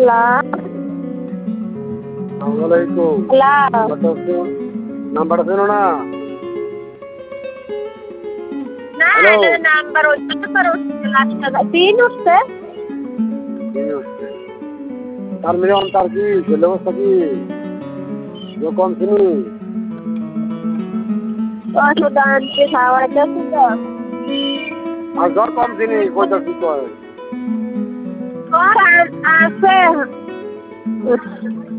আসসালামালাইকুম। নাম্বারটা ছিল না? হ্যালো, নাম্বার তিন উঠছে। তার মিলিয়ন তার কি ছেলে অবস্থা কি কম চিনি? ওষুধ আনতে খাওয়াইতেছি তো। আর জ্বর কম চিনি কইটা কি কয়? আছে